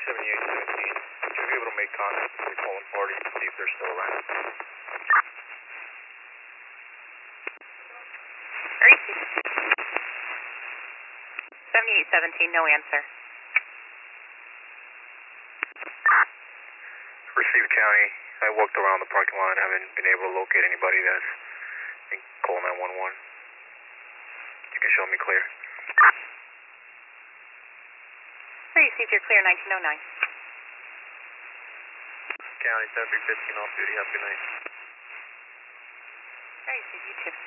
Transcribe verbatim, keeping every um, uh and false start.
seventy-eight seventeen. Should be able to make contact with the calling party and see if they're still around. seventy-eight seventeen, no answer. Receive County. I walked around the parking lot and haven't been able to locate anybody that's been call nine one one. You can show me clear. Receive, you're clear, nineteen oh nine. County, seven three fifteen off duty, have a good night. Receive, you too.